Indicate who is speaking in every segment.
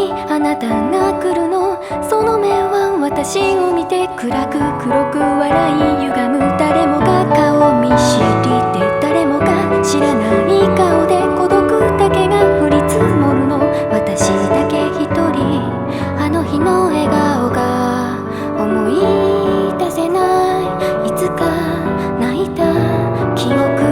Speaker 1: にあなたが来るの。その目は私を見て暗く黒く笑い歪む。誰もが顔見知りで誰もが知らない顔で孤独だけが降り積もるの。私だけ一人あの日の笑顔が思い出せない。いつか泣いた記憶。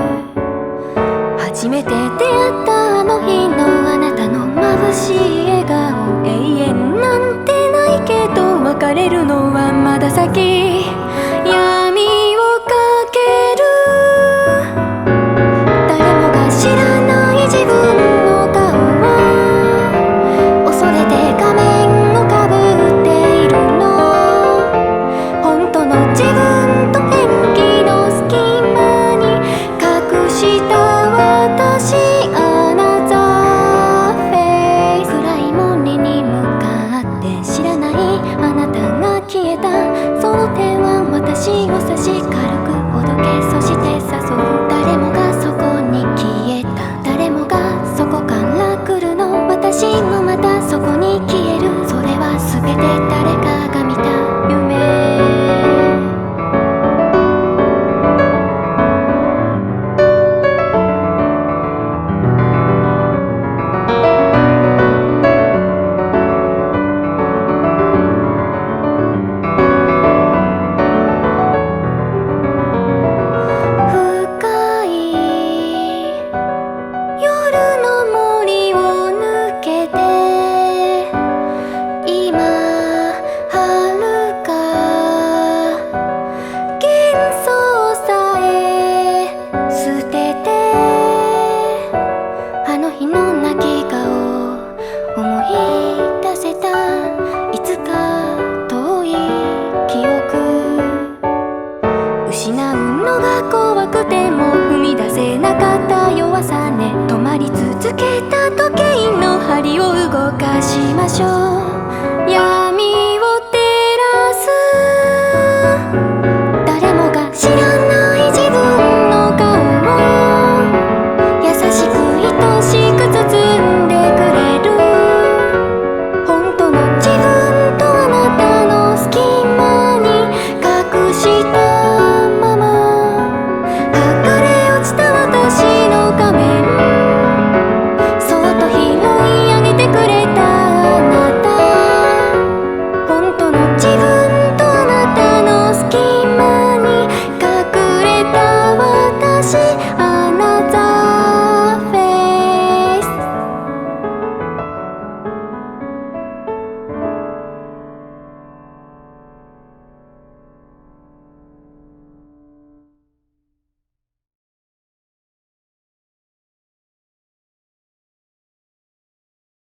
Speaker 1: 初めて出会ったあの日のあなたの眩しい笑顔。永遠なんてないけど別れるのはまだ先。闇をかける誰もが知らない自分の顔を恐れて仮面をかぶっているの。本当の自分と演技の隙間に隠した私。アナザーフェイス。暗い森に向かって知らないあなたが消えた。その手は私を差し軽くほどけ、そして誘う。誰もがそこに消えた。誰もがそこから来るの。私もまたそこに消える。それは全て誰かが見た夢。失うのが怖くても踏み出せなかった弱さね。止まり続けた時計の針を動かしましょう。